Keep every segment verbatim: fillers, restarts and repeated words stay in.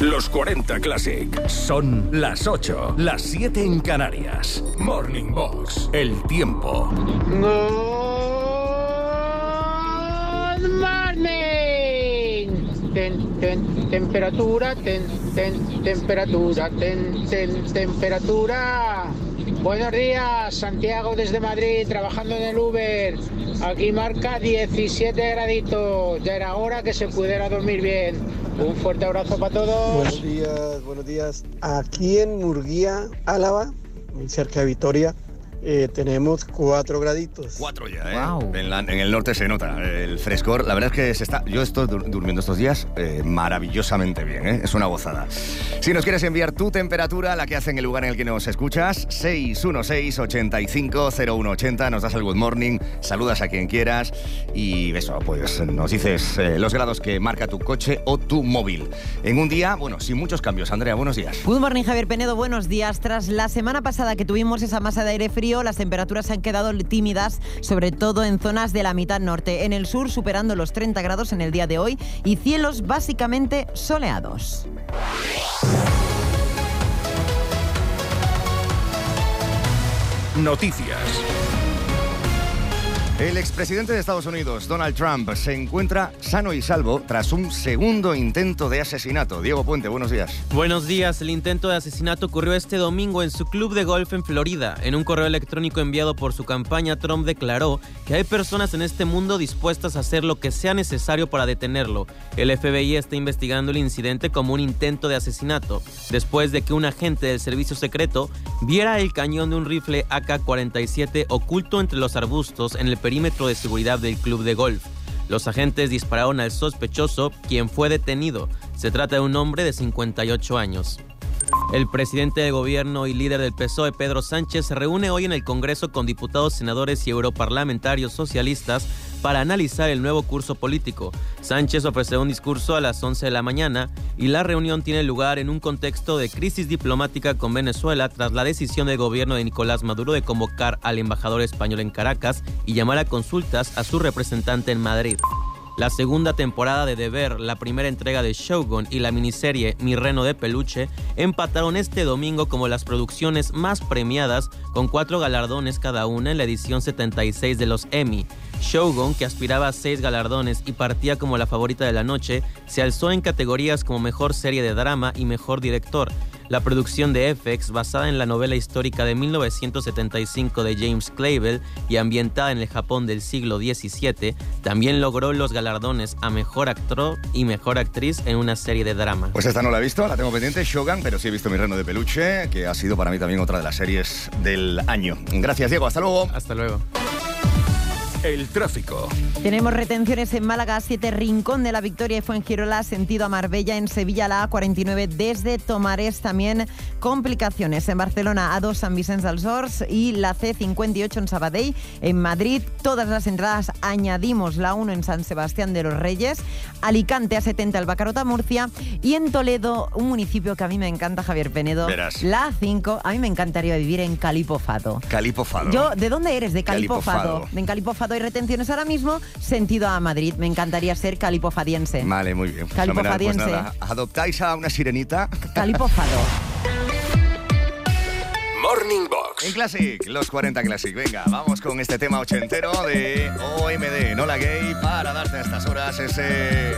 Los cuarenta Classic. Son las ocho, las siete en Canarias. Morning Box. El tiempo. Good morning. Ten, ten, temperatura, ten, ten, temperatura, ten, ten, temperatura. Buenos días, Santiago desde Madrid, trabajando en el Uber. Aquí marca diecisiete graditos. Ya era hora que se pudiera dormir bien. Un fuerte abrazo para todos. Buenos días, buenos días. Aquí en Murguía, Álava, muy cerca de Vitoria, eh, tenemos cuatro graditos. Cuatro ya, ¿eh? Wow. En, la- en el norte se nota el frescor. La verdad es que se está. Yo estoy dur- durmiendo estos días eh, maravillosamente bien, ¿eh? Es una gozada. Si nos quieres enviar tu temperatura, la que hace en el lugar en el que nos escuchas, seis uno seis, ocho cinco, cero uno ocho cero, nos das el good morning, saludas a quien quieras y eso, pues nos dices eh, los grados que marca tu coche o tu móvil. En un día, bueno, sin muchos cambios. Andrea, buenos días. Good morning, Javier Penedo, buenos días. Tras la semana pasada que tuvimos esa masa de aire frío, las temperaturas se han quedado tímidas, sobre todo en zonas de la mitad norte. En el sur, superando los treinta grados en el día de hoy y cielos básicamente soleados. Noticias. El expresidente de Estados Unidos, Donald Trump, se encuentra sano y salvo tras un segundo intento de asesinato. Diego Puente, buenos días. Buenos días. El intento de asesinato ocurrió este domingo en su club de golf en Florida. En un correo electrónico enviado por su campaña, Trump declaró que hay personas en este mundo dispuestas a hacer lo que sea necesario para detenerlo. El F B I está investigando el incidente como un intento de asesinato, después de que un agente del servicio secreto viera el cañón de un rifle A K cuarenta y siete oculto entre los arbustos en el perímetro de seguridad del club de golf. Los agentes dispararon al sospechoso, quien fue detenido. Se trata de un hombre de cincuenta y ocho años. El presidente de gobierno y líder del P S O E, Pedro Sánchez, se reúne hoy en el Congreso con diputados, senadores y europarlamentarios socialistas para analizar el nuevo curso político. Sánchez ofrecerá un discurso a las once de la mañana y la reunión tiene lugar en un contexto de crisis diplomática con Venezuela tras la decisión del gobierno de Nicolás Maduro de convocar al embajador español en Caracas y llamar a consultas a su representante en Madrid. La segunda temporada de Deber, la primera entrega de Shogun y la miniserie Mi Reno de Peluche empataron este domingo como las producciones más premiadas, con cuatro galardones cada una en la edición setenta y seis de los Emmy. Shogun, que aspiraba a seis galardones y partía como la favorita de la noche, se alzó en categorías como Mejor Serie de Drama y Mejor Director. La producción de F X, basada en la novela histórica de mil novecientos setenta y cinco de James Clavell y ambientada en el Japón del siglo diecisiete, también logró los galardones a Mejor Actor y Mejor Actriz en una serie de drama. Pues esta no la he visto, la tengo pendiente, Shogun, pero sí he visto Mi Reno de Peluche, que ha sido para mí también otra de las series del año. Gracias, Diego, hasta luego. Hasta luego. El tráfico. Tenemos retenciones en Málaga, siete Rincón de la Victoria y Fuengirola, sentido a Marbella. En Sevilla, la A cuarenta y nueve desde Tomares, también complicaciones. En Barcelona, A dos San Vicente dels Horts y la C cincuenta y ocho en Sabadell. En Madrid, todas las entradas, añadimos la uno en San Sebastián de los Reyes. Alicante, A setenta, Albacarota, Murcia. Y en Toledo, un municipio que a mí me encanta, Javier Penedo. Verás. La A cinco, a mí me encantaría vivir en Calipo Fado. Calipo Fado. Yo, ¿de dónde eres? De Calipo, Calipo Fado. Fado. En Calipo Fado hay retenciones ahora mismo, sentido a Madrid. Me encantaría ser calipofadiense. Vale, muy bien. Calipofadiense. Pues nada, adoptáis a una sirenita. Calipofado. Morning Box. En Classic, los cuarenta Classic. Venga, vamos con este tema ochentero de O M D, Nola Gay, para darte a estas horas ese...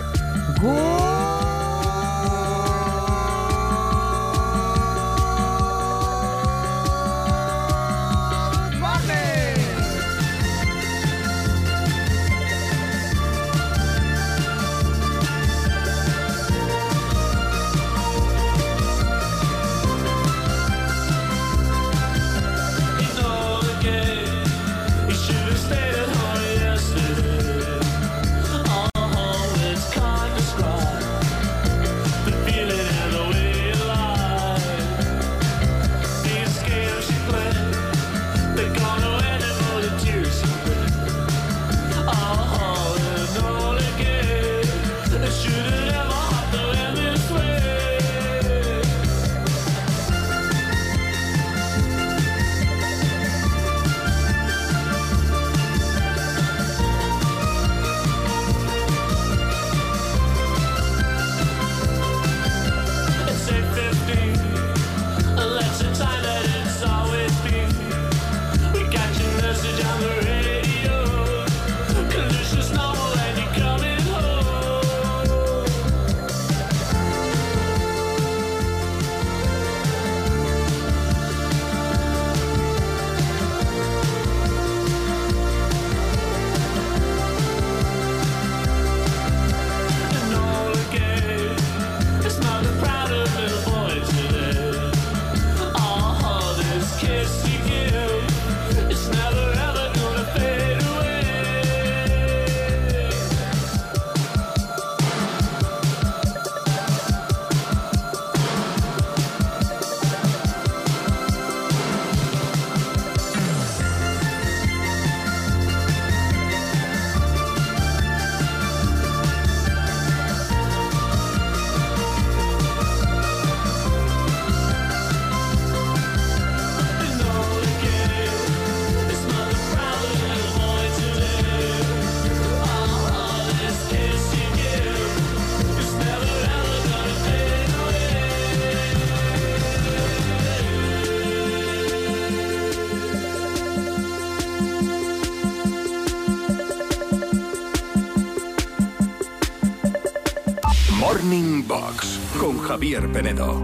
Morning Box con Javier Penedo.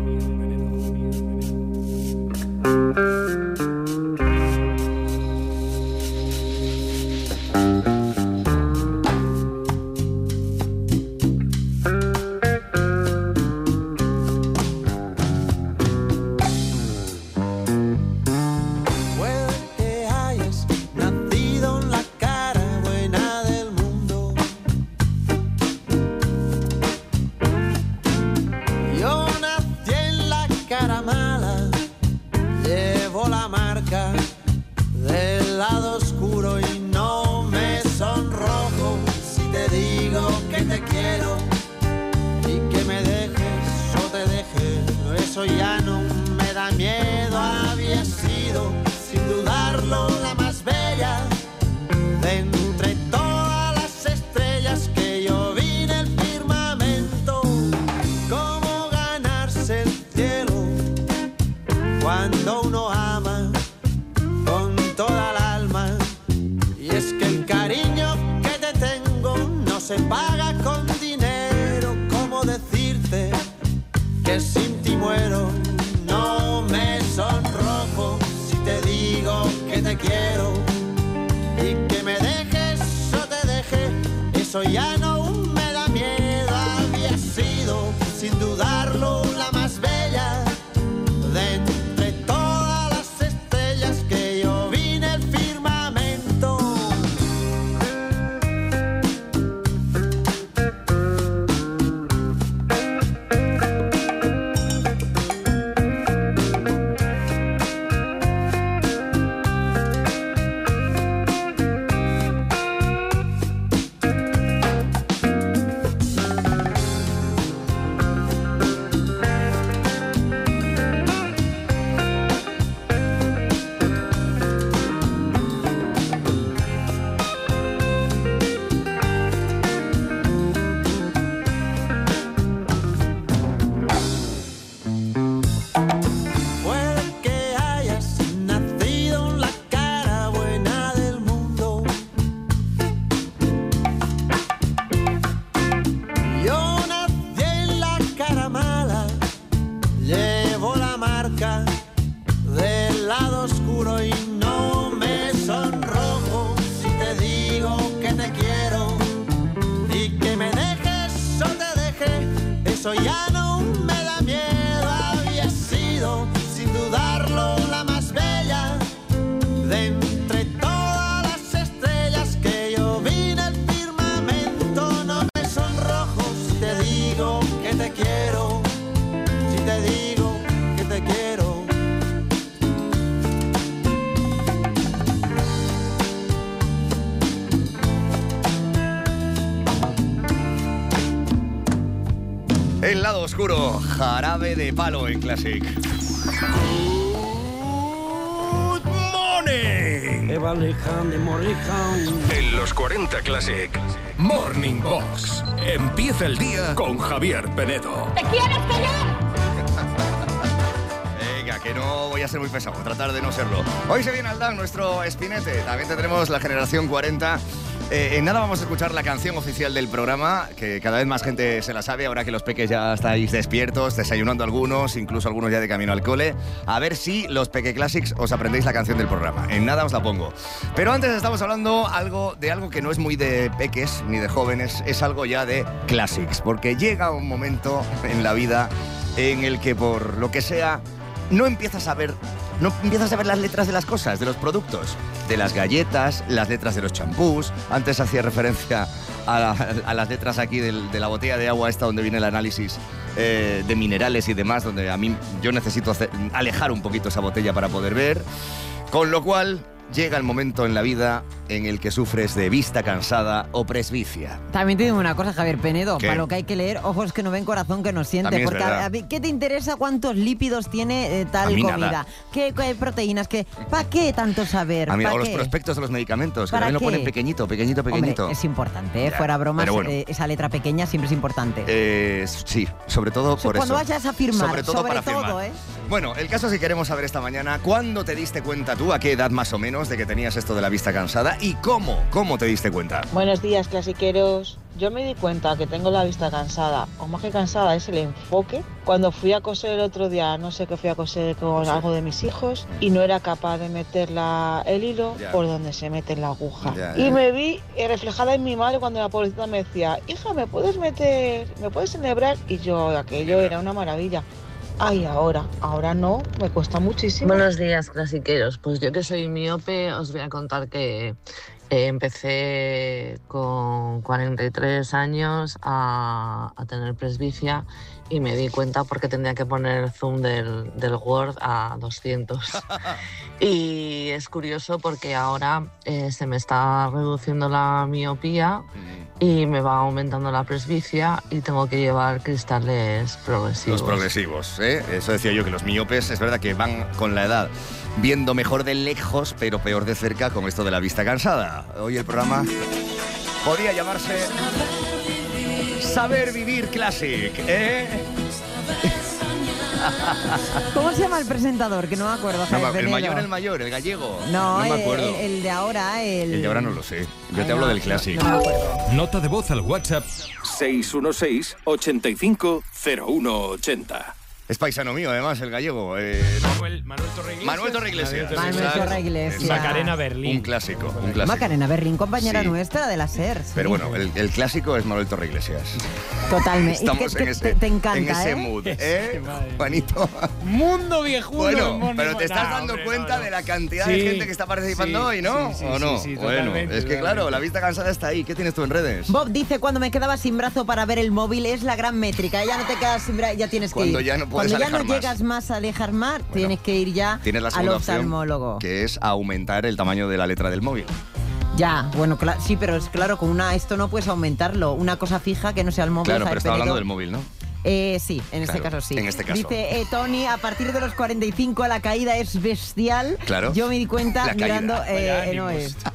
El lado oscuro, Jarabe de Palo en Classic. Good morning. En los cuarenta Classic, Morning Box. Empieza el día con Javier Penedo. ¿Te quieres callar? Venga, que no voy a ser muy pesado, tratar de no serlo. Hoy se viene al D A N nuestro espinete. También tendremos la generación cuarenta. Eh, en nada vamos a escuchar la canción oficial del programa, que cada vez más gente se la sabe, ahora que los peques ya estáis despiertos, desayunando algunos, incluso algunos ya de camino al cole. A ver si los Peque Classics os aprendéis la canción del programa. En nada os la pongo. Pero antes estamos hablando algo de algo que no es muy de peques ni de jóvenes, es algo ya de classics, porque llega un momento en la vida en el que por lo que sea no empiezas a ver no empiezas a ver las letras de las cosas, de los productos, de las galletas, las letras de los champús. Antes hacía referencia a, la, a las letras aquí del, de la botella de agua esta donde viene el análisis eh, de minerales y demás, donde a mí yo necesito hacer, alejar un poquito esa botella para poder ver. Con lo cual llega el momento en la vida en el que sufres de vista cansada o presbicia. También te digo una cosa, Javier Penedo, ¿Qué? para lo que hay que leer, ojos que no ven, corazón que no siente. También es porque verdad. a, a, ¿qué te interesa cuántos lípidos tiene eh, tal A mí comida? nada. ¿Qué, qué proteínas? ¿Qué, ¿Para qué tanto saber? A mí, ¿Pa o los qué? prospectos de los medicamentos, que ¿Para también lo qué? ponen pequeñito, pequeñito, pequeñito. Hombre, es importante, ¿eh? Ya, Fuera bromas, pero bueno. eh, esa letra pequeña siempre es importante. Eh, sí, sobre todo por Cuando eso. vayas a firmar, sobre todo sobre para todo, firmar. ¿eh? Bueno, el caso es que queremos saber esta mañana, ¿cuándo te diste cuenta tú, a qué edad más o menos, de que tenías esto de la vista cansada? presbicia y cómo, cómo te diste cuenta. Buenos días, clasiqueros. Yo me di cuenta que tengo la vista cansada, o más que cansada, es el enfoque. Cuando fui a coser el otro día, no sé qué fui a coser con algo de mis hijos, y no era capaz de meter la, el hilo Ya. por donde se mete la aguja. Ya, y ya. me vi eh, reflejada en mi madre cuando la pobrecita me decía, hija, ¿me puedes meter, me puedes enhebrar? Y yo, aquello era una maravilla. Ay, ahora, ahora no, me cuesta muchísimo. Buenos días, clasiqueros. Pues yo que soy miope, os voy a contar que eh, empecé con cuarenta y tres años a, a tener presbicia y me di cuenta porque tendría que poner el zoom del, del Word a doscientos. Y es curioso porque ahora eh, se me está reduciendo la miopía y me va aumentando la presbicia y tengo que llevar cristales progresivos. Los progresivos, ¿eh? Eso decía yo, que los miopes es verdad que van con la edad viendo mejor de lejos, pero peor de cerca con esto de la vista cansada. Hoy el programa podría llamarse Saber Vivir Classic, ¿eh? ¿Cómo se llama el presentador? Que no me acuerdo. No, Javier el Penedo. mayor, el mayor, el gallego. No, no me el- acuerdo. El, el de ahora, el... El de ahora no lo sé. Yo Ay, te hablo no, del no, Classic. no me acuerdo. Nota de voz al WhatsApp seis uno seis, ochenta y cinco, cero uno ochenta. Es paisano mío, además, el gallego. Eh, Manuel, Manuel Torre Iglesias. Manuel Torre Iglesias. Manuel Exacto. Torre Iglesias. Macarena Berlín. Un clásico, un clásico. Macarena Berlín, compañera Sí. nuestra de la SER. sí. Pero bueno, el, el clásico es Manuel Torre Iglesias. Totalmente. Y Estamos que en te, ese, te- te encanta, en ese ¿eh? mood, Sí, ¿eh, madre. Juanito? Mundo viejuno. Bueno, en Morning pero te Box. estás Nah, dando hombre, cuenta no, no. de la cantidad Sí, de gente que está participando sí, hoy, ¿no? sí, sí, ¿O no? sí, sí, bueno, totalmente, es que claro, totalmente. la vista cansada está ahí. ¿Qué tienes tú en redes? Bob dice, cuando me quedaba sin brazo para ver el móvil es la gran métrica. Ya no te quedas sin brazo, ya tienes que Cuando ir. ya no puedes Cuando ya alejar no más. llegas más a alejar más, tienes que ir ya Tienes la al segunda opción, oftalmólogo. que es aumentar el tamaño de la letra del móvil. Ya, bueno, cla- sí, pero es claro, con una esto no puedes aumentarlo. Una cosa fija que no sea el móvil. Claro, Javier pero estaba hablando Penedo. del móvil, ¿no? Eh, sí, en este Claro, caso sí. en este caso. Dice eh, Tony, a partir de los cuarenta y cinco la caída es bestial. Claro. Yo me di cuenta La caída. mirando... eh, Vaya no ánimos. es.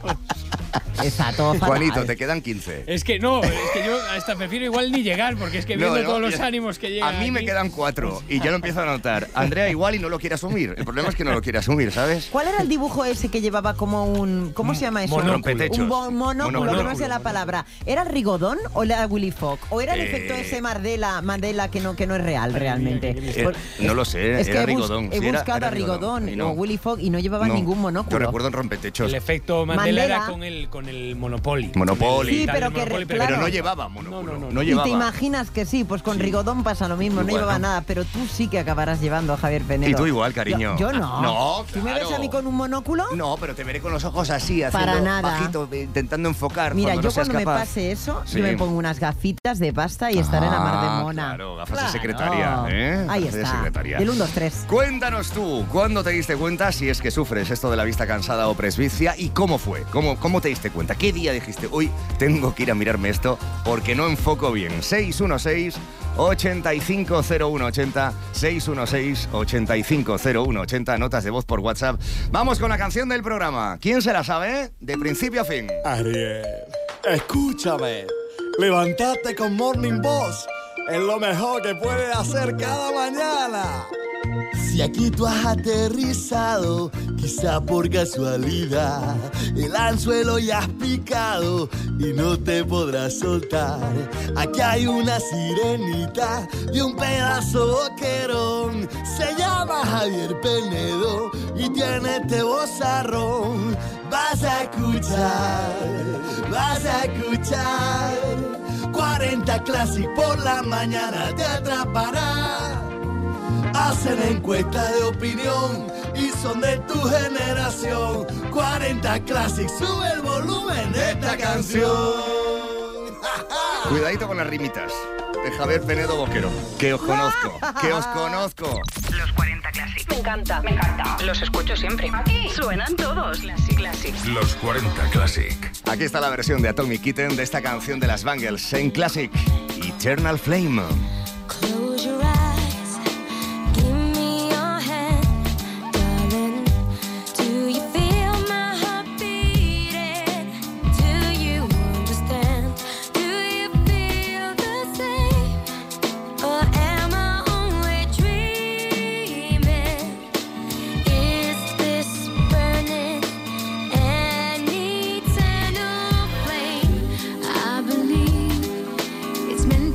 Está todo fatal. Juanito, te quedan quince. Es que no, es que yo hasta prefiero igual ni llegar, porque es que No, viendo no, todos los ya- ánimos que llegan A mí me aquí- quedan cuatro y ya lo empiezo a notar. Andrea igual y no lo quiere asumir. El problema es que no lo quiere asumir, ¿sabes? ¿Cuál era el dibujo ese que llevaba como un... ¿Cómo se llama eso? monóculo. Rompetechos. Un bo- monóculo, Monóculo. que no sé la palabra. ¿Era el Rigodón o era Willy Fogg? ¿O era el Eh, efecto ese Mandela, Mandela que no, que no es real realmente? Eh, Por- no lo sé, Es que era he, bus- Rigodón. he Sí, era- buscado era a Rigodón y no. o Willy Fogg y no llevaba No, ningún monóculo. Yo recuerdo en rompetechos. El efecto Mandela, Mandela. era con el, con el Monopoly. Monopoly. Con el Sí, tal pero del que Monopoly, re- pero- Pero claro. no llevaba monóculo. No, no, no. No Y llevaba. te imaginas que sí, pues con Rigodón pasa lo mismo, no Igual, llevaba ¿no? nada, pero tú sí que acabarás llevando a Javier Penedo. Y tú igual, cariño. Yo, yo no. No, ¿Tú me ves claro. a mí con un monóculo? No, pero te veré con los ojos así, haciendo Para nada. bajito, eh, intentando enfocar. Mira, cuando yo no seas cuando me capaz. pase eso, Sí. yo me pongo unas gafitas de pasta y estaré en la mar Ah, de mona. claro, gafas de secretaria, ¿eh? Ahí Gafas de está. secretaria. Del uno, dos, tres. Cuéntanos tú, ¿cuándo te diste cuenta si es que sufres esto de la vista cansada o presbicia y cómo fue? ¿Cómo, cómo te diste cuenta? ¿Qué día dijiste, hoy tengo que ir a mirarme esto porque no enfoco bien? seis uno seis, ochenta y cinco cero uno ochenta, seis uno seis, ochenta y cinco cero uno ochenta, notas de voz por WhatsApp. Vamos con la canción del programa. ¿Quién se la sabe? De principio a fin. Ariel, escúchame. Levantarte con Morning Boss es lo mejor que puedes hacer cada mañana. Si aquí tú has aterrizado, quizá por casualidad, el anzuelo ya has picado y no te podrás soltar. Aquí hay una sirenita y un pedazo boquerón. Se llama Javier Penedo y tiene este vozarrón. Vas a escuchar, vas a escuchar. cuarenta Classic por la mañana te atrapará. Hacen encuesta de opinión y son de tu generación. cuarenta Classic, sube el volumen de esta canción. Cuidadito con las rimitas de Javier Penedo Boquero. Que os conozco, que os conozco. Los cuarenta Classic. Me encanta, me encanta. Los escucho siempre. Aquí suenan todos. Classic, Classic. Los cuarenta Classic. Aquí está la versión de Atomic Kitten de esta canción de las Bangles en Classic, Eternal Flame. Close your eyes, give me your hand, darling. Do you feel my heart beating? Do you understand? Do you feel the same? Or am I only dreaming? Is this burning anytime?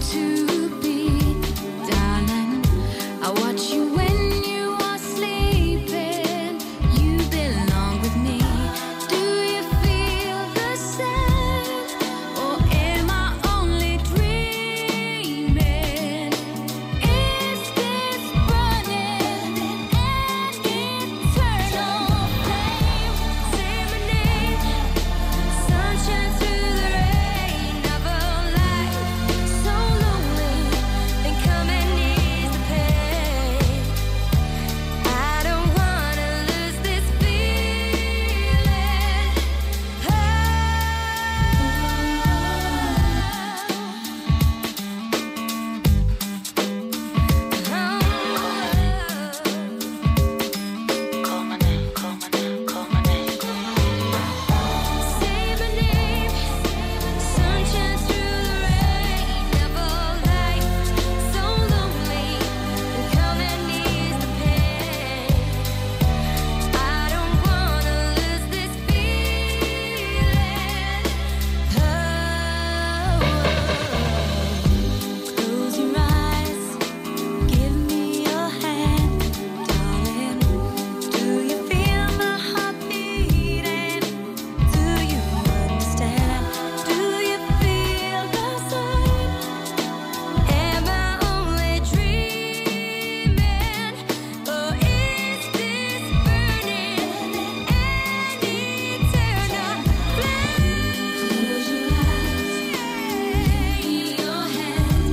to be, darling. I watch you when you are sleeping. You belong with me. Do you feel the same, or am I only dreaming? Is this burning an eternal flame? Say my name, sunshine through the rain of a life so lonely, and come and ease the pain. I don't wanna lose this feeling. Call my name, call my name, call my name. Say my name, sunshine through the rain of a life so lonely, and come and ease the pain. I don't wanna lose this feeling. Close your eyes, give me your hand, darling. Do you feel my heart beating? Do you understand? Do you feel the same? Am I only dreaming, or is this burning an eternal flame? Close your eyes, your hand,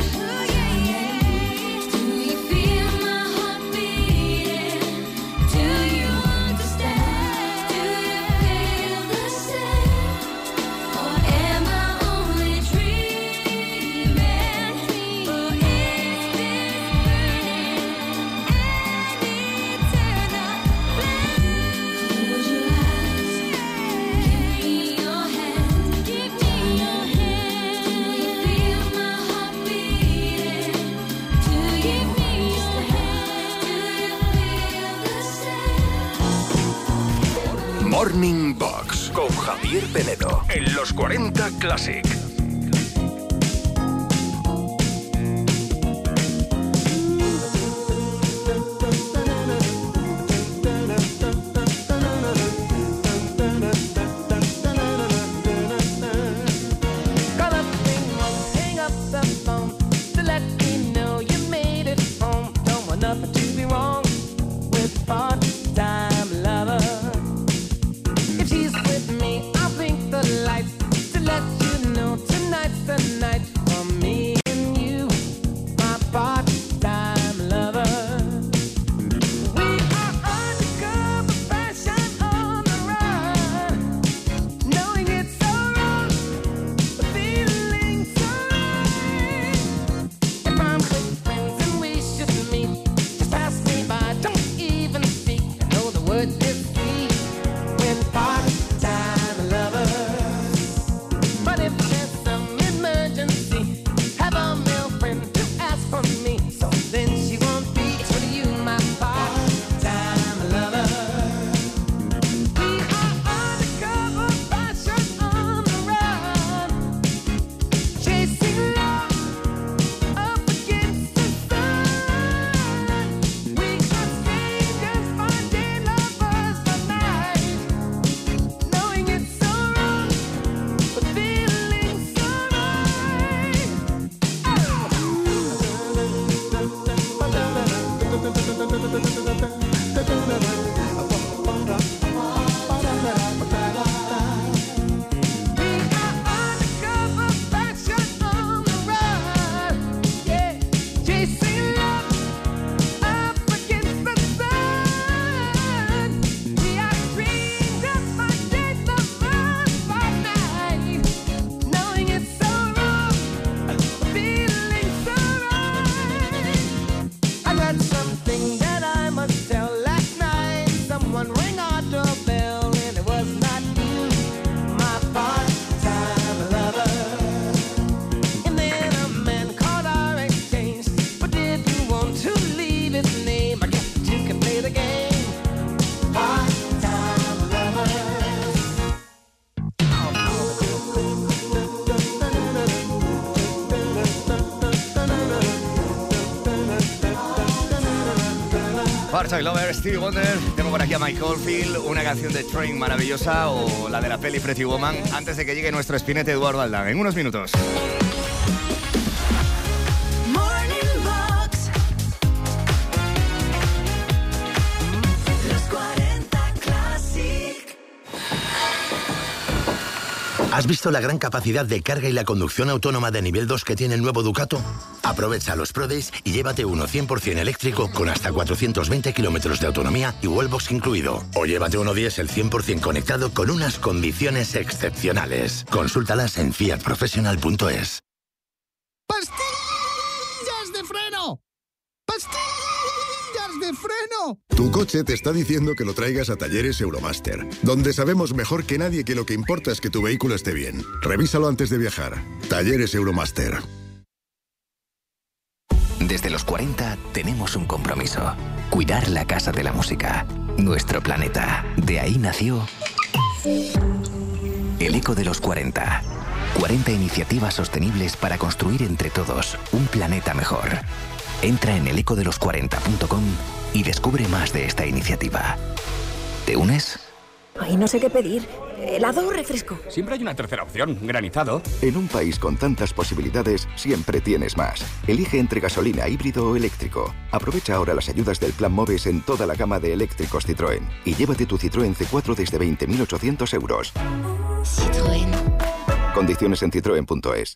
do you feel my heart beating? Do you understand? Do you feel the same, or am I only dreaming, or is this burning an eternal flame? Close your eyes, give me your hand, give me your hand. Do you feel my heart beating? Do you give me your hand? Do you feel the same? Morning Box con Javier Penedo en los cuarenta Classic. Call up ring won't hang up the phone to let me know you made it home. Don't want nothing to be wrong with part-time lover. If she's with me, I'll blink the lights to let you know tonight's the night for me and you, my part-time lover. We are undercover passion on the run, knowing it's so wrong, but feeling so right. Part-Time Lover, Stevie Wonder. Tengo por aquí a Mike Oldfield, una canción de Train maravillosa o la de la peli Pretty Woman, antes de que llegue nuestro espinete Eduardo Aldán. En unos minutos. Morning Box. Los cuarenta Classic. ¿Has visto la gran capacidad de carga y la conducción autónoma de nivel dos que tiene el nuevo Ducato? Aprovecha los Pro Days y llévate uno cien por ciento eléctrico con hasta cuatrocientos veinte kilómetros de autonomía y wallbox incluido. O llévate uno diésel cien por ciento conectado con unas condiciones excepcionales. Consúltalas en fiat professional punto es. ¡Pastillas de freno! ¡Pastillas de freno! Tu coche te está diciendo que lo traigas a Talleres Euromaster, donde sabemos mejor que nadie que lo que importa es que tu vehículo esté bien. Revísalo antes de viajar. Talleres Euromaster. Desde los cuarenta tenemos un compromiso. Cuidar la Casa de la Música. Nuestro planeta. De ahí nació el Eco de los cuarenta. cuarenta iniciativas sostenibles para construir entre todos un planeta mejor. Entra en el eco de los cuarenta punto com y descubre más de esta iniciativa. ¿Te unes? Ay, no sé qué pedir. ¿Helado o refresco? Siempre hay una tercera opción, granizado. En un país con tantas posibilidades, siempre tienes más. Elige entre gasolina, híbrido o eléctrico. Aprovecha ahora las ayudas del Plan Moves en toda la gama de eléctricos Citroën. Y llévate tu Citroën C cuatro desde veinte mil ochocientos euros. Citroën. Condiciones en citroen punto es.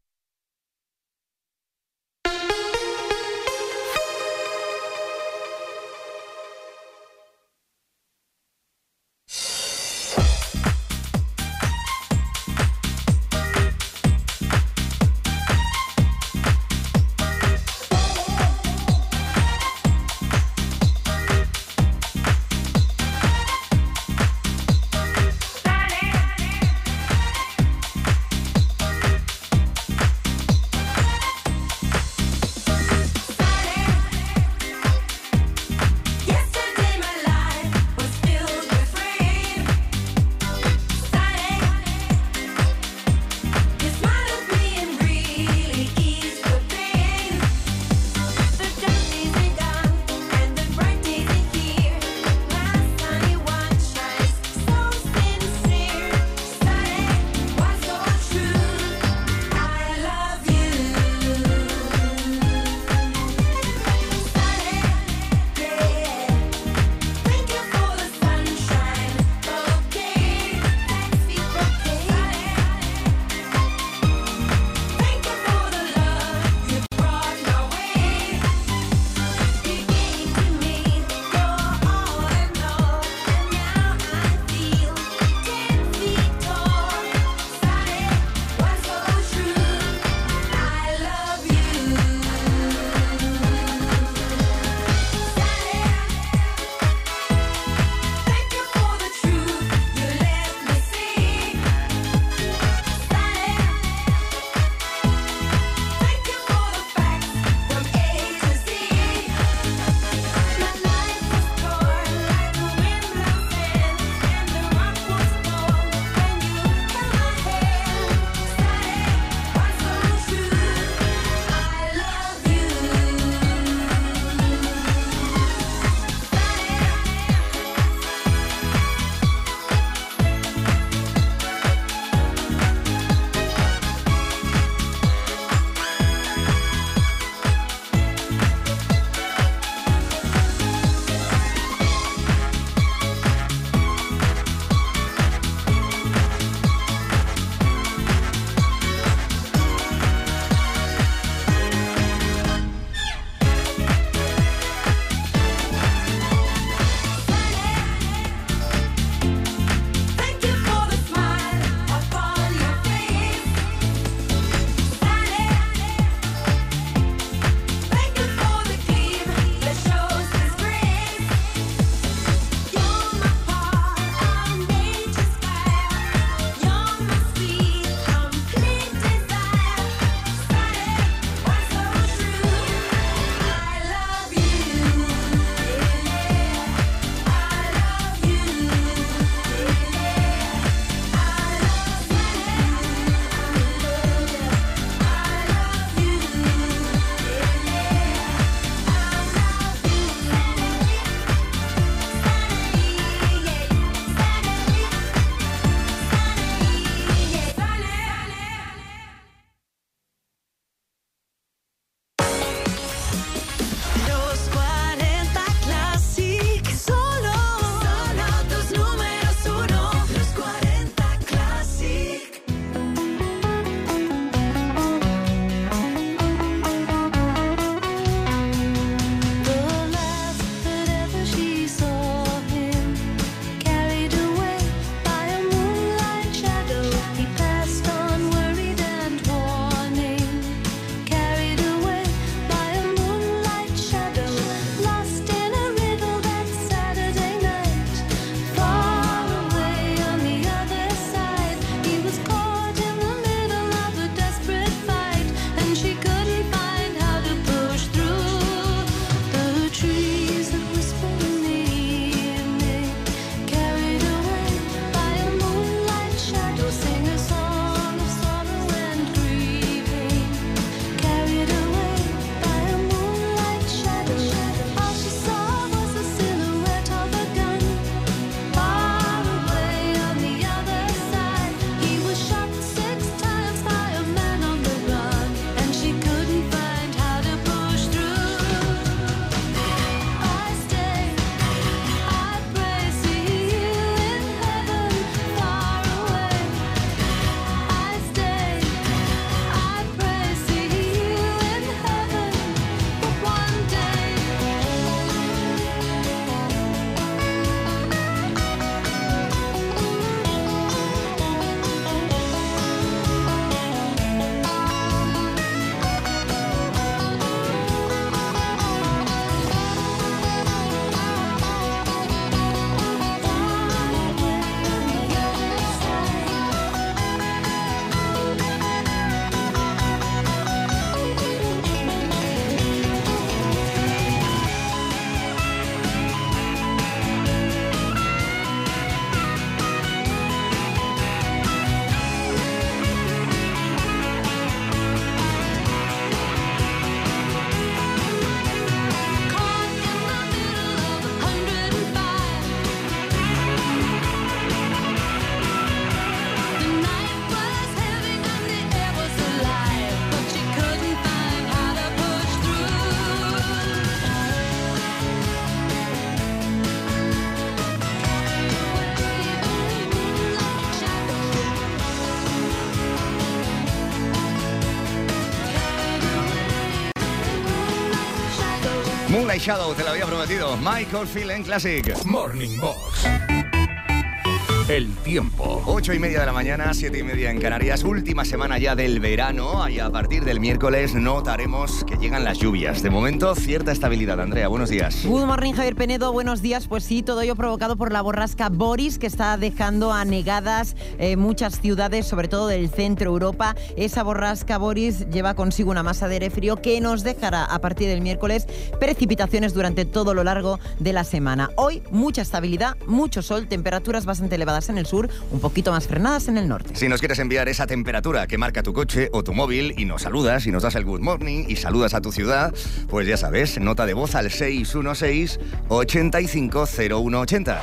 Moonlight Shadow, te lo había prometido. Michael Phelan Classic. Morning Box. El tiempo. Ocho y media de la mañana, siete y media en Canarias. Última semana ya del verano y a partir del miércoles notaremos que llegan las lluvias. De momento, cierta estabilidad. Andrea, buenos días. Good morning, Javier Penedo. Buenos días. Pues sí, todo ello provocado por la borrasca Boris, que está dejando anegadas eh, muchas ciudades, sobre todo del centro Europa. Esa borrasca Boris lleva consigo una masa de aire frío que nos dejará a partir del miércoles precipitaciones durante todo lo largo de la semana. Hoy, mucha estabilidad, mucho sol, temperaturas bastante elevadas en el sur, un poquito más frenadas en el norte. Si nos quieres enviar esa temperatura que marca tu coche o tu móvil y nos saludas y nos das el good morning y saludas a tu ciudad, pues ya sabes, nota de voz al seis uno seis, ocho cinco cero uno ocho cero.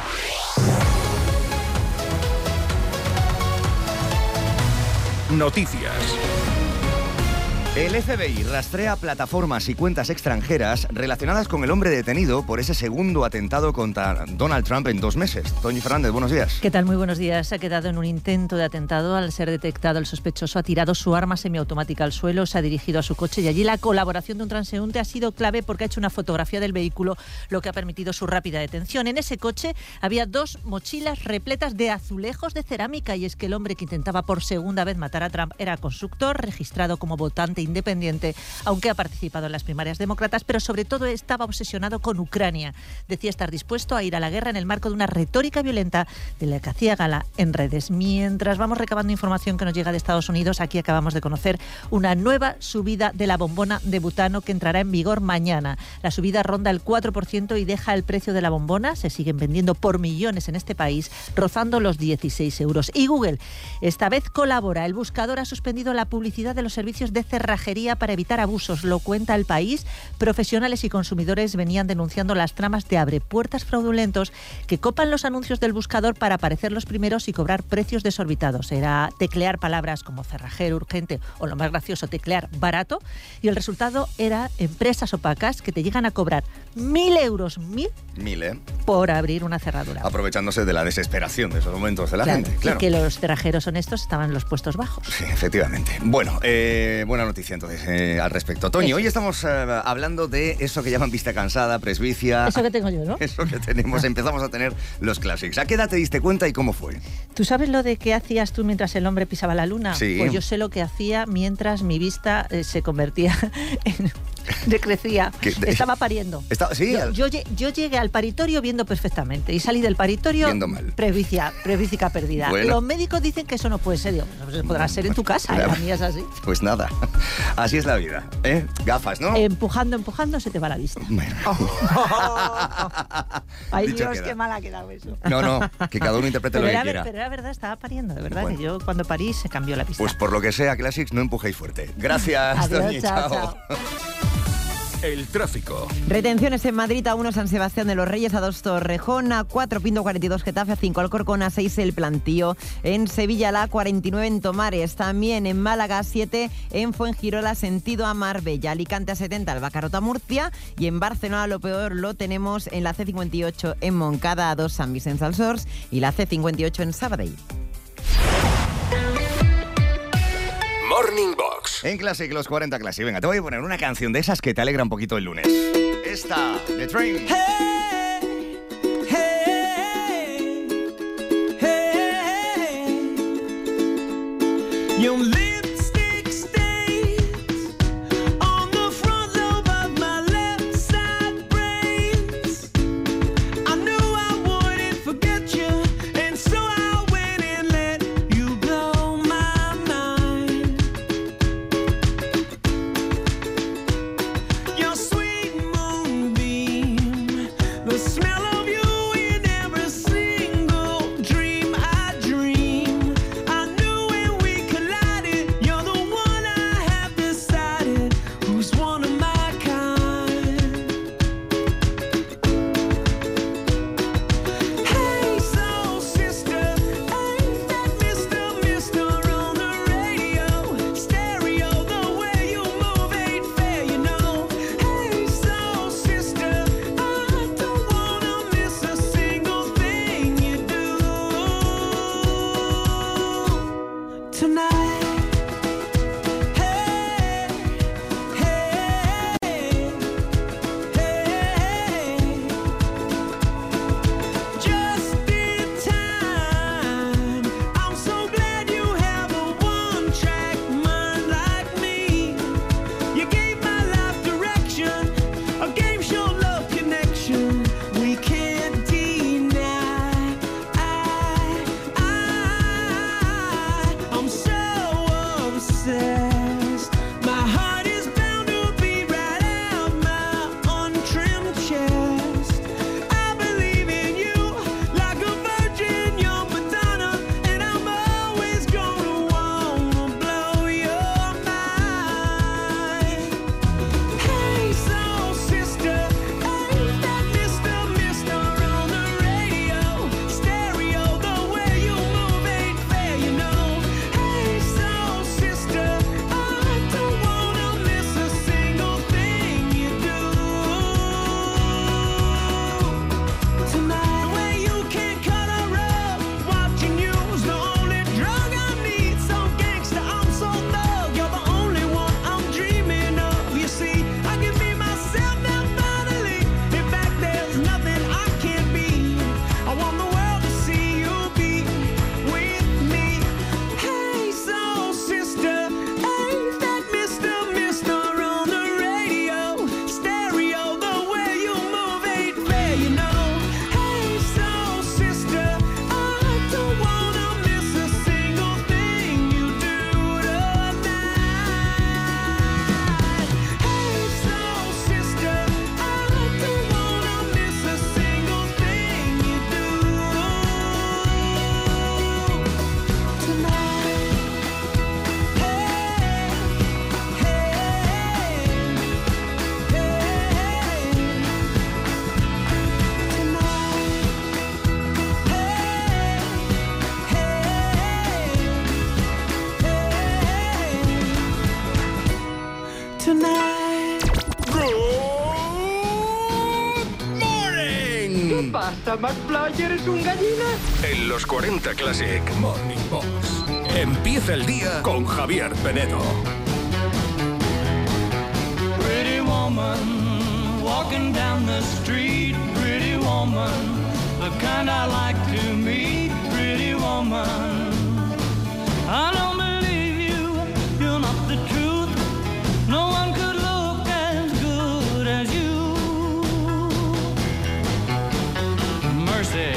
Noticias. El F B I rastrea plataformas y cuentas extranjeras relacionadas con el hombre detenido por ese segundo atentado contra Donald Trump en dos meses. Toñi Fernández, buenos días. ¿Qué tal? Muy buenos días. Se ha quedado en un intento de atentado. Al ser detectado, el sospechoso ha tirado su arma semiautomática al suelo, se ha dirigido a su coche y allí la colaboración de un transeúnte ha sido clave porque ha hecho una fotografía del vehículo, lo que ha permitido su rápida detención. En ese coche había dos mochilas repletas de azulejos de cerámica y es que el hombre que intentaba por segunda vez matar a Trump era constructor, registrado como votante independiente, aunque ha participado en las primarias demócratas, pero sobre todo estaba obsesionado con Ucrania. Decía estar dispuesto a ir a la guerra en el marco de una retórica violenta de la que hacía gala en redes. Mientras vamos recabando información que nos llega de Estados Unidos, aquí acabamos de conocer una nueva subida de la bombona de butano que entrará en vigor mañana. La subida ronda el cuatro por ciento y deja el precio de la bombona, se siguen vendiendo por millones en este país, rozando los dieciséis euros. Y Google esta vez colabora. El buscador ha suspendido la publicidad de los servicios de cerrajería para evitar abusos, lo cuenta El País. Profesionales y consumidores venían denunciando las tramas de abrepuertas fraudulentos que copan los anuncios del buscador para aparecer los primeros y cobrar precios desorbitados. Era teclear palabras como cerrajero, urgente o, lo más gracioso, teclear barato, y el resultado era empresas opacas que te llegan a cobrar mil euros, mil, Mil, ¿eh? por abrir una cerradura. Aprovechándose de la desesperación de esos momentos de la Claro, gente. Claro. Y que los cerrajeros honestos estaban en los puestos bajos. Sí, efectivamente. Bueno, eh, buena noticia entonces eh, al respecto. Toñi, hoy estamos eh, hablando de eso que llaman vista cansada, presbicia. Eso que tengo yo, ¿no? Eso que tenemos, empezamos a tener los clásicos. ¿A qué edad te diste cuenta y cómo fue? ¿Tú sabes lo de qué hacías tú mientras el hombre pisaba la luna? Sí. Pues yo sé lo que hacía mientras mi vista eh, se convertía en... decrecía. de- Estaba pariendo. Estaba- sí, yo, al- yo, lle- yo llegué al paritorio viendo perfectamente y salí del paritorio Viendo mal. presbicia, presbícica perdida. Bueno. Los médicos dicen que eso no puede ser. Digo, no podrá ser en tu casa, Claro. la mía es así. Pues nada, así es la vida, ¿eh? Gafas, ¿no? Empujando, empujando, se te va la vista. Ay, Dicho Dios, queda. qué mal ha quedado eso. No, no, que cada uno interprete Pero lo que era, ver- quiera. pero era verdad, estaba pariendo, de verdad, Bueno. que yo cuando parí se cambió la vista. Pues por lo que sea, Classics, no empujéis fuerte. Gracias, Adiós, Toñi, chao, chao. El tráfico. Retenciones en Madrid, a uno San Sebastián de los Reyes, a dos Torrejón, a cuatro Pinto cuarenta y dos Getafe, a cinco Alcorcón, a seis El Plantío. En Sevilla, la A cuarenta y nueve en Tomares. También en Málaga, a siete en Fuengirola, sentido a Marbella. Alicante, a setenta, Albacarota, Murcia. Y en Barcelona, lo peor lo tenemos en la C cincuenta y ocho en Moncada, a dos San Vicente als Horts y la C cincuenta y ocho en Sabadell. Morning Box. En Classic, los cuarenta Classic. Venga, te voy a poner una canción de esas que te alegra un poquito el lunes. Esta, The Train. Your lipstick stains on the front lobe of my left side brains. I knew I wouldn't forget you, and so I went and let you blow my mind. Your sweet moonbeam, the smell of you in every single dream I dream. I knew when we collided tonight. ¿Qué pasa, McFly? ¿Eres un gallina? En los cuarenta Classic Morning Box. Empieza el día con Javier Penedo. Pretty woman, walking down the street. Pretty woman, the kind I like to meet. Pretty woman, I don't believe you, you're not the truth. No one could look as good as you. Mercy.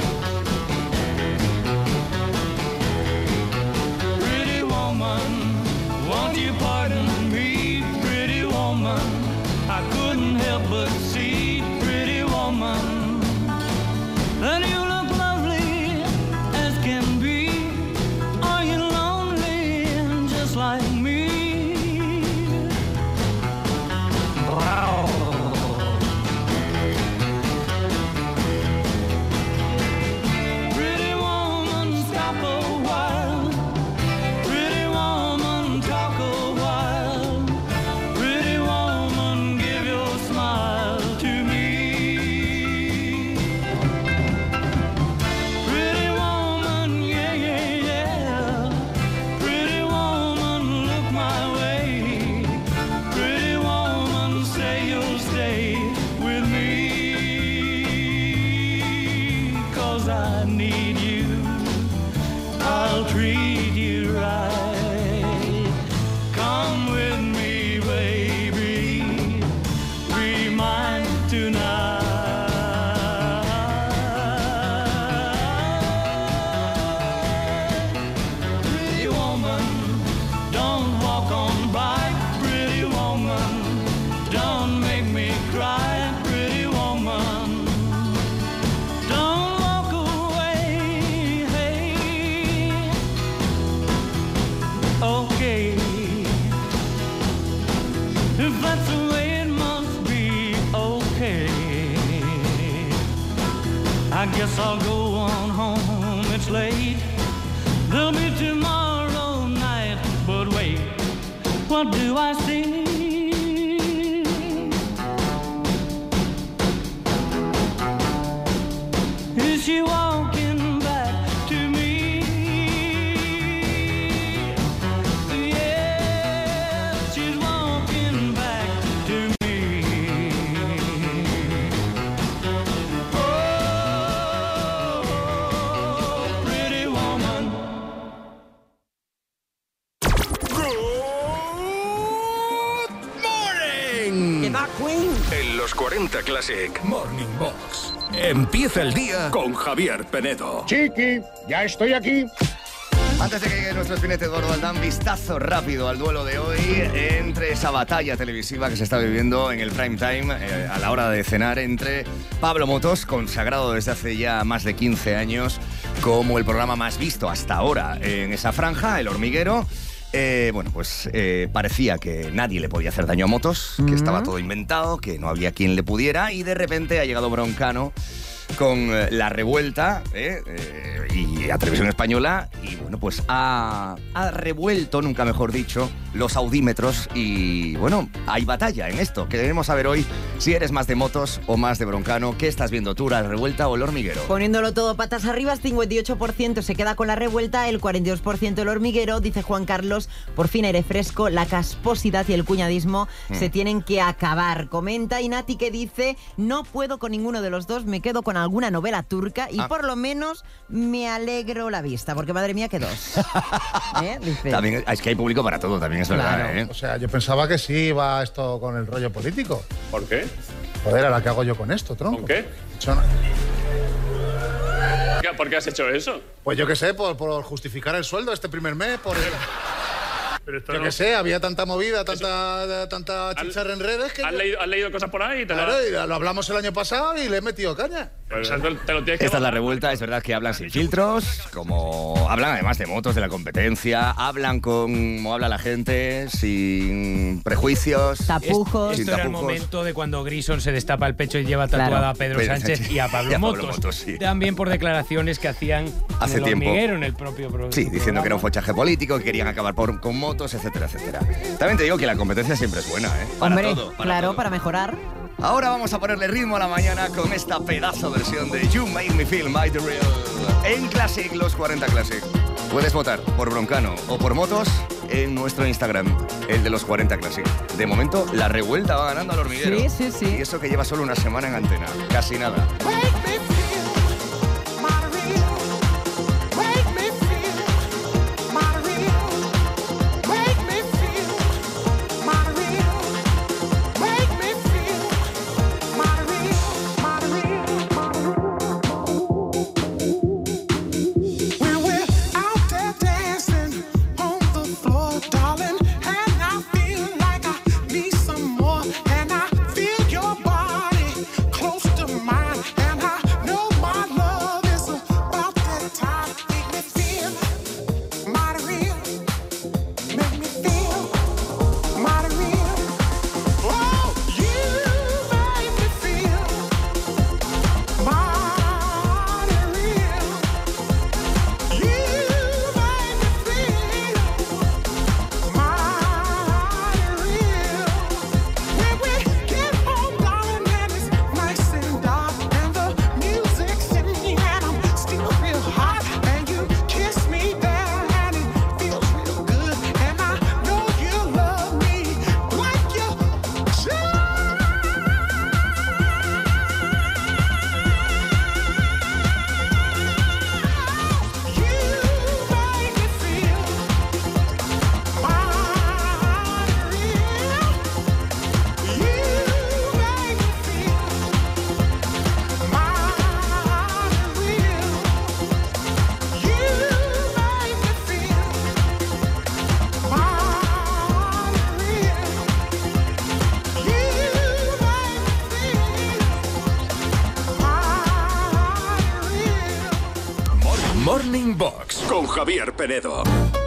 Pretty woman, won't you pardon me? Pretty woman, I couldn't help but see. Pretty woman, that you look lovely as can be. Are you lonely just like me? Wow. Pretty woman, stop a while. Pretty woman, talk a while. Pretty woman, give your smile to me. Pretty woman, yeah, yeah, yeah. Pretty woman, look my way. Pretty woman, say you'll stay with me. 'Cause I need you. I'll treat you right. Come with me, baby. Be mine tonight. Pretty woman, don't walk on by. Pretty woman, don't make me cry. Pretty woman, don't walk away. Hey. Okay, if that's the way it must be, okay. I guess I'll go on home, it's late. There'll be tomorrow night, but wait, what do I see? Is she walking back to me? Yes, she's walking back to me. Oh, pretty woman. ¡Morning! ¡Que va, Queen! En los cuarenta Classic Morning Box. Empieza el día con Javier Penedo. Chiqui, ya estoy aquí. Antes de que llegue nuestro espinete Eduardo Aldán, vistazo rápido al duelo de hoy entre esa batalla televisiva que se está viviendo en el prime time eh, a la hora de cenar entre Pablo Motos, consagrado desde hace ya más de quince años como el programa más visto hasta ahora en esa franja, El Hormiguero. Eh, bueno, pues eh, parecía que nadie le podía hacer daño a Motos, que estaba todo inventado, que no había quien le pudiera, y de repente ha llegado Broncano con eh, La Revuelta eh, eh, y a Televisión Española, y bueno, pues ha, ha revuelto, nunca mejor dicho, los audímetros, y bueno, hay batalla en esto. Queremos saber hoy si eres más de Motos o más de Broncano. ¿Qué estás viendo tú, La Revuelta o El Hormiguero? Poniéndolo todo patas arriba, cincuenta y ocho por ciento se queda con La Revuelta, el cuarenta y dos por ciento El Hormiguero. Dice Juan Carlos, por fin aire fresco, la casposidad y el cuñadismo mm. se tienen que acabar. Comenta Inati, que dice, no puedo con ninguno de los dos, me quedo con alguna novela turca y ah. por lo menos me alegro la vista, porque madre mía, que dos. ¿Eh? Dice. También, es que hay público para todo, también es verdad. Claro. ¿eh? O sea, yo pensaba que sí iba esto con el rollo político. ¿Por qué? Joder, ¿a la que hago yo con esto, tronco? ¿Con qué? Chona. ¿Por qué has hecho eso? Pues yo qué sé, por, por justificar el sueldo este primer mes, por el... Pero esto yo no... qué sé, había tanta movida, tanta, tanta chicharra en redes que... ¿Has, yo... leído, ¿Has leído cosas por ahí? Y te claro, la... y lo hablamos el año pasado y le he metido caña. Pues, te lo tienes que Esta es La Revuelta, es verdad que hablan sin filtros, como hablan además de motos, de la competencia, hablan como habla la gente, sin prejuicios, tapujos. Esto sin era tapujos. el momento de cuando Grison se destapa el pecho y lleva tatuada Claro. a Pedro, Pedro Sánchez, Sánchez y a Pablo, y a Pablo Motos. Motos, sí. También por declaraciones que hacían Hace en el tiempo. Hormiguero, en el propio programa. Sí, diciendo que era un fochaje político, que querían acabar por, con Motos. motos, etcétera, etcétera. También te digo que la competencia siempre es buena, ¿eh? Para Hombre, todo, para claro, todo. para mejorar. Ahora vamos a ponerle ritmo a la mañana con esta pedazo versión de You Make Me Feel My The Real en Classic, los cuarenta Classic. Puedes votar por Broncano o por motos en nuestro Instagram, el de los cuarenta Classic. De momento, la revuelta va ganando al hormiguero. Sí, sí, sí. Y eso que lleva solo una semana en antena. Casi nada. Morning Box con Javier Penedo.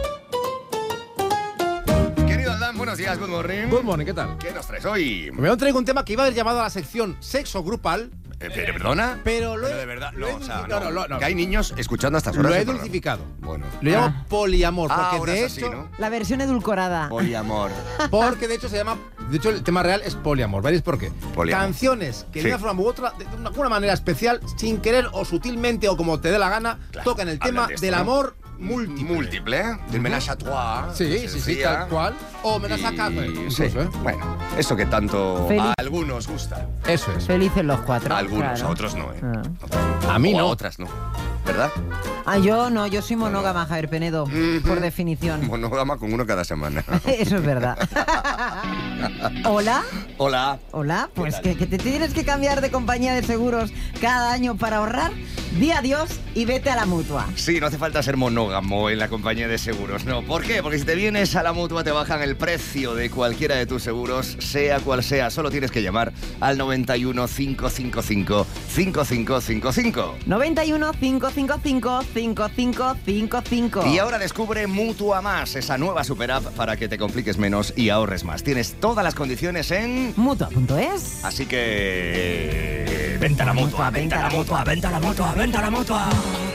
Querido Aldán, buenos días, good morning. Good morning, ¿qué tal? ¿Qué nos traes hoy? Me traigo un tema que iba a haber llamado a la sección sexo grupal. Eh, pero, ¿Perdona? Pero lo he, Pero de verdad, lo he no, o sea, dulcificado, no, no, no, no. que hay niños escuchando a estas horas. Lo he del programa. dulcificado. Bueno. Lo llamo Ah. poliamor, Ah, porque ahora de es así, hecho... ¿no? La versión edulcorada. Poliamor. Porque de hecho se llama... De hecho el tema real es poliamor. ¿Veréis por qué? Poliamor. Canciones que Sí. de una forma u otra, de una, una manera especial, sin querer o sutilmente o como te dé la gana, Claro, tocan el hablan tema de esto, del ¿no? amor múltiple. Múltiple, ¿eh? Del menage à trois. Sí, que sí, se sí, decía. tal cual. O menage à quatre, Y- incluso, sí. ¿eh? Bueno, eso que tanto Feliz. a algunos gusta. Eso es. Felices los cuatro. A algunos, claro. a otros no, ¿eh? A mí O no. A otras no. ¿Verdad? Ah, yo no, yo soy monógama, Javier Penedo, por definición. Monógama con uno cada semana. Eso es verdad. ¿Hola? Hola. Hola, pues que, que te tienes que cambiar de compañía de seguros cada año para ahorrar. Di adiós y vete a la Mutua. Sí, no hace falta ser monógamo en la compañía de seguros, no. ¿Por qué? Porque si te vienes a la Mutua te bajan el precio de cualquiera de tus seguros, sea cual sea. Solo tienes que llamar al noventa y uno, cinco cinco cinco, cinco cinco cinco cinco. noventa y uno, cinco cinco cinco, cinco cinco cinco cinco. Y ahora descubre Mutua Más, esa nueva super app para que te compliques menos y ahorres más. Tienes todas las condiciones en Mutua punto es. Así que... Vente a la Mutua, vente a la Mutua, vente a la Mutua, vente a la Mutua.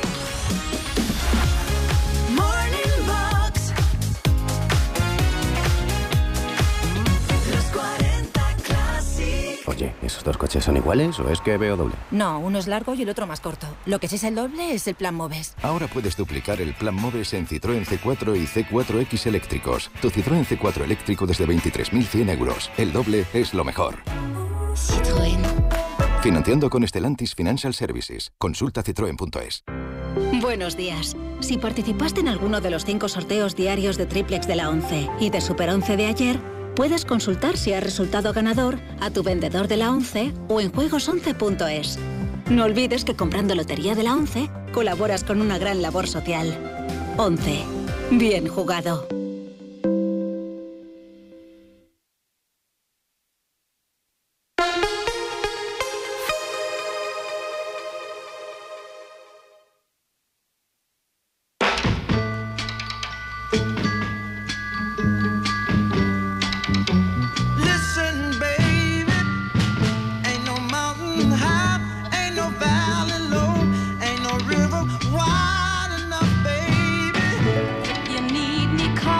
Morning Box. Los cuarenta Classic. Oye, ¿esos dos coches son iguales o es que veo doble? No, uno es largo y el otro más corto. Lo que sí es el doble es el plan Moves. Ahora puedes duplicar el plan Moves en Citroën C cuatro y C cuatro X eléctricos. Tu Citroën C cuatro eléctrico desde veintitrés mil cien euros. El doble es lo mejor. Citroën. Financiando con Stellantis Financial Services. Consulta citroen punto es. Buenos días. Si participaste en alguno de los cinco sorteos diarios de Triplex de la once y de Super once de ayer, puedes consultar si has resultado ganador a tu vendedor de la once o en juegos once punto es. No olvides que comprando Lotería de la once colaboras con una gran labor social. once. Bien jugado. Listen, baby, ain't no mountain high, ain't no valley low, ain't no river wide enough, baby. You need me, call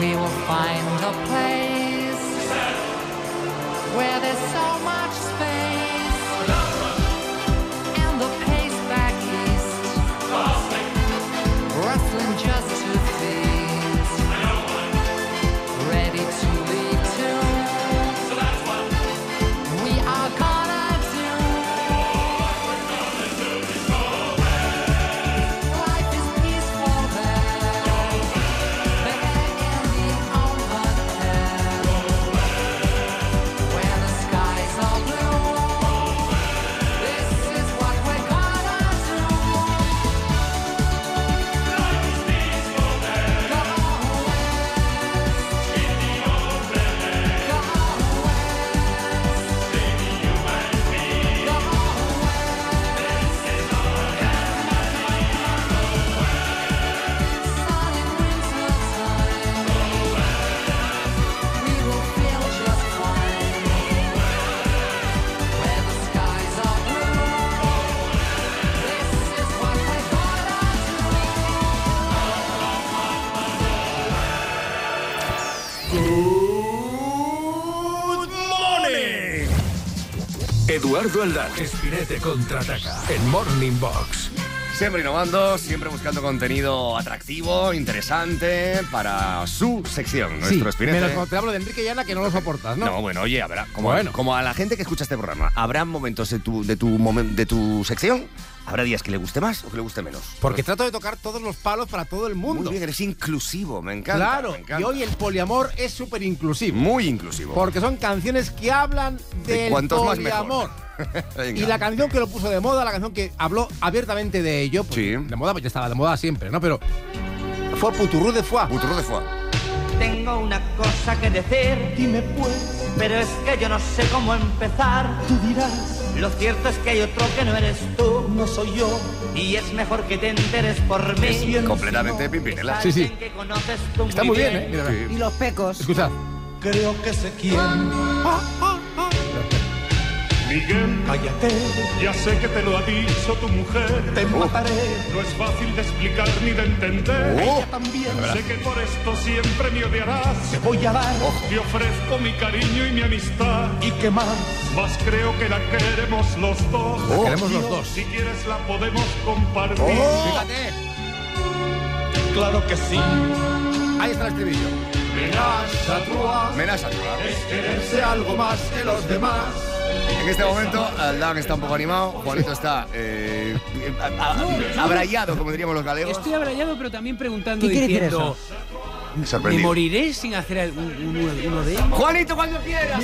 We will find a place where there's so much space and the pace back east, rustling just to feast, ready to leave too. So that's what we are gonna do. What we're gonna do is go west. Life is peaceful there. Go west. There in the open air. Go west. Where the skies are blue. Go west. This is what we're gonna do. Life is peaceful there. Go west. In the open air. Go west. Baby, you and me. Go west. This is our California. Go west. Sun in winter time. Go west. We will feel just fine. Go west. Where the skies are blue. Go west. This is what we're gonna Good morning. Eduardo Aldán, Espinete contraataca en Morning Box. Siempre innovando, siempre buscando contenido atractivo, interesante para su sección. Sí, Nuestro Espinete. menos cuando te hablo de Enrique y Ana que no lo soportas, ¿no? No, bueno, oye, habrá, como, Bueno. como a la gente que escucha este programa, habrá momentos de tu, de tu momen- de tu sección, habrá días que le guste más o que le guste menos. Porque trato de tocar todos los palos para todo el mundo. Muy bien, eres inclusivo, me encanta. Claro, me encanta. y hoy el poliamor es súper inclusivo. Muy inclusivo. Porque son canciones que hablan De del cuantos más poliamor. mejor. Venga. Y la canción que lo puso de moda, la canción que habló abiertamente de ello, pues, de moda, pues ya estaba de moda siempre, ¿no? Pero fue Poutourou de Foix. Poutourou de Foix. Tengo una cosa que decir, dime pues, pero es que yo no sé cómo empezar. Tú dirás, lo cierto es que hay otro que no eres tú, no soy yo, y es mejor que te enteres por mí. Es completamente Pimpinela. Sí, sí. Que conoces tú Está muy bien, ¿eh? Mira, Sí. Y los pecos. Escuchad. Creo que sé quién. Miguel, cállate, ya sé que te lo ha dicho tu mujer. Te mataré. No es fácil de explicar ni de entender. Oh. Ella también. Sé que por esto siempre me odiarás. Te voy a dar. Te ofrezco mi cariño y mi amistad. ¿Y qué más? Más creo que la queremos los dos. La queremos los dos. Si quieres la podemos compartir. Oh. Fíjate. Claro que sí. Ahí está el estribillo. Menage à trois. Menage à trois. Es quererse algo más que los demás. En este momento, Aldán está un poco animado, Juanito está eh, a- a- abrayado, como diríamos los galegos. Estoy abrayado, pero también preguntando, ¿Qué quiere decir diciendo... ¿Me Sorprendido. moriré sin hacer un, un- uno, uno de ellos? Juanito, cuando quieras.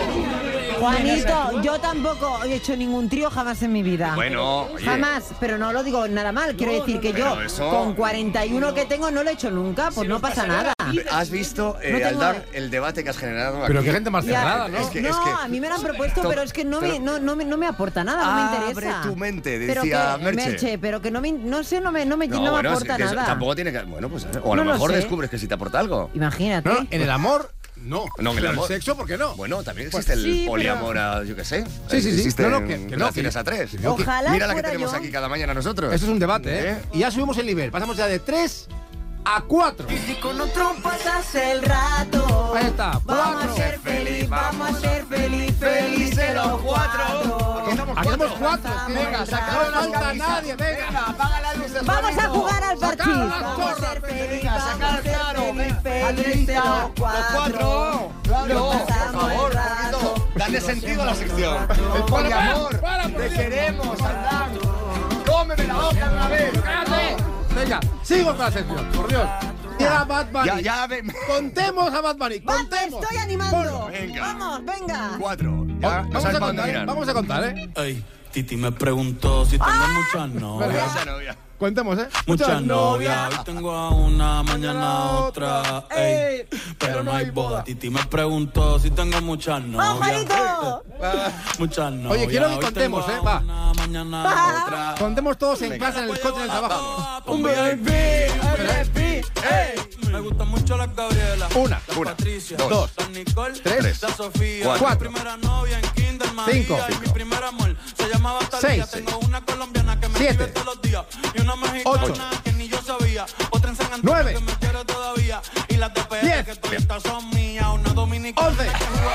Juanito, yo tampoco he hecho ningún trío jamás en mi vida. Bueno, oye. Jamás, pero no lo digo nada mal. Quiero decir que yo, Pero eso- con cuarenta y uno que tengo, no lo he hecho nunca, pues no pasa nada. ¿Has visto, eh, No tengo- Aldán, el debate que has generado aquí? Pero qué gente más Ya, cerrada, ¿no? Es que, no, es que a mí me lo han propuesto, to- pero es que no me, pero- no, no me, no me aporta nada, no me Abre interesa. tu mente, Pero decía que- Merche. pero que no me, no sé, no me, no me, no me bueno, es aporta que eso nada. tampoco tiene que... Bueno, pues, o a No lo lo mejor sé. descubres que sí te aporta algo. Imagínate. No, en el amor, no. No, en el Pero amor. sexo, ¿por qué no? Bueno, también Pues existe sí, el pero- poliamor a, yo qué sé. Sí, sí, sí. Existen No, no, que- que no, relaciones que- a tres. que no, que- Ojalá Mira la que fuera tenemos yo. aquí cada mañana nosotros. Eso es un debate, ¿eh? Y ya subimos el nivel. Pasamos ya de tres a cuatro. Y con otro pasas el rato. Ahí está. Vamos Cuatro. a ser feliz, vamos a ser feliz, felices los cuatro. Aquí estamos cuatro. Venga, sacaron no las falta camisas. nadie. Venga, apaga la luz. Vamos a jugar al parchís. Sacaron las Vamos a chorras. ser feliz, Venga, vamos sacar a ser claro. feliz, felices Adelita, los los cuatro. Claro, Lo por pasamos favor, el rato. poquito. Dale sentido a la sección. El poliamor. Te queremos, Aldán. Cómeme la boca de una vez. Cállate. Venga, sigo con la sección, por Dios. Llega Bad Bunny. Ya, ya, ven. Contemos a Bad Bunny. Va, Contemos. estoy animando. Ponlo. Venga. Vamos, venga. Cuatro. Ya, no Vamos sabes a para dónde contar, ¿eh? mirar. Vamos a contar, ¿eh? Ey, Titi me preguntó si tengo muchas Venga. novias. Esa novia. Contemos, ¿eh? Muchas novias, hoy tengo a una, mañana a otra, ey, pero no hay boda. Titi me preguntó si tengo muchas ¡Vamos, novias. Juanito! Muchas novias. Oye, quiero que hoy contemos, tengo ¿eh? a Va. una, mañana a otra. Contemos todos en casa, en el coche, en el trabajo. Un V I P, V I P, ey. Me gustan mucho las Gabriela, Una, las una, Patricia, dos, las Nicole, tres, la Sofía, cuatro, mi primera novia en Kinder María, cinco, y mi primer amor se llamaba Talía. seis, Tengo una colombiana que me siete, escribe todos los días y una mexicana ocho, que ni yo sabía, otra en San Antonio nueve, que me quiere todavía y Y las de P R que toditas son mías. Una dominicana. once.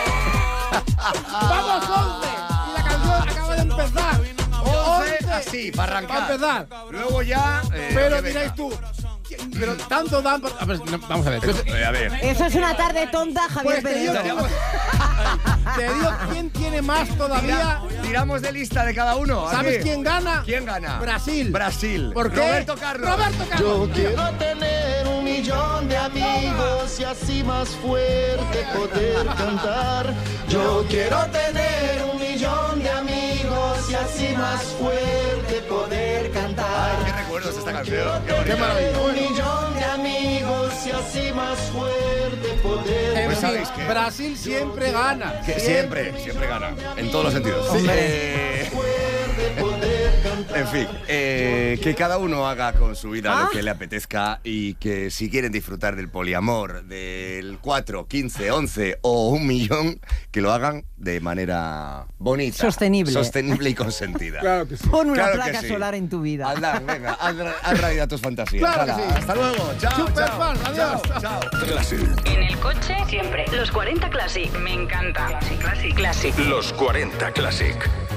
¡Vamos, once! Y la canción acaba de empezar. once, así, para arrancar. Para empezar. Luego ya... eh, Pero que diréis venga. tú, pero tanto dan... por- A ver, no, vamos a ver. Entonces, Eh, a ver. Eso es una tarde tonta, Javier Pues te digo, Penedo. te digo quién tiene más todavía. Tira- tiramos de lista de cada uno. ¿a ¿Sabes qué? quién gana? ¿Quién gana? Brasil. Brasil. ¿Por qué? Roberto Carlos. Roberto Carlos. Yo quiero tener un millón de amigos y así más fuerte poder cantar. Yo quiero tener un millón de amigos y así más fuerte poder cantar. Ay, qué recuerdos esta canción. Qué Qué bonita. maravilla. Un millón de amigos y así más fuerte poder En Pues fin, sabéis que- Brasil siempre gana. Que siempre, siempre gana. En todos los sentidos. Eh, en fin, eh, que cada uno haga con su vida Ah. lo que le apetezca y que si quieren disfrutar del poliamor, del cuatro, quince, once o un millón, que lo hagan de manera bonita. Sostenible. Sostenible y consentida. Claro que sí. Pon una Claro que placa sí. solar en tu vida. Aldán, venga, haz, haz realidad tus fantasías. Claro que Hala, sí. hasta luego. Chao, Super chao. fan, adiós. Chao, chao. Classic. En el coche, siempre. Los cuarenta Classic. Me encanta. Classic, Classic. Classic. Los cuarenta Classic.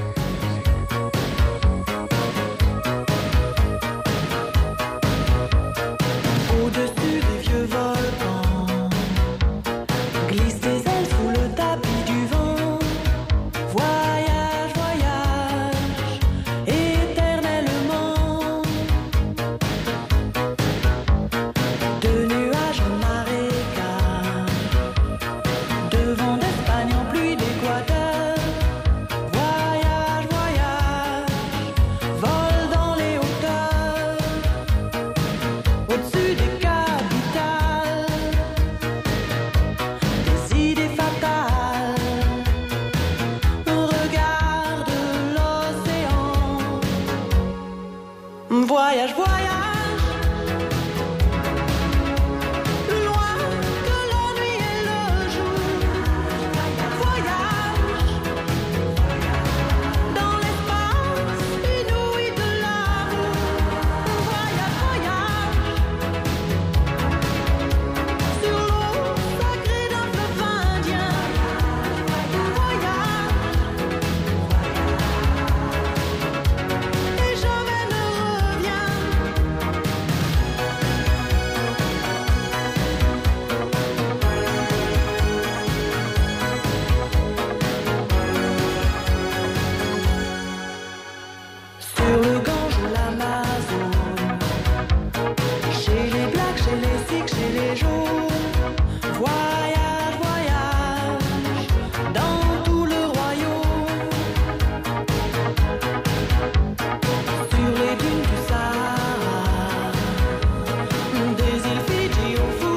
Au-dessus des vieux volcans, glisse des ailes sous le tapis du vent. Voyage, voyage, éternellement. De nuages en marécage, de vent d'Espagne en pluie d'Équateur. Voyage, voyage, vol dans les hauteurs. Au-dessus des capitales, des idées fatales. On regarde l'océan. Voyage, voyage, plus loin que la nuit et le jour. Voyage, dans l'espace inouï de l'amour. Voyage, voyage. Sur l'eau sacrée d'un fleuve indien, voyage, et jamais ne reviens. Sur le Gange ou l'Amazone, chez les Blacks, chez les Sikhs, chez les Jaunes.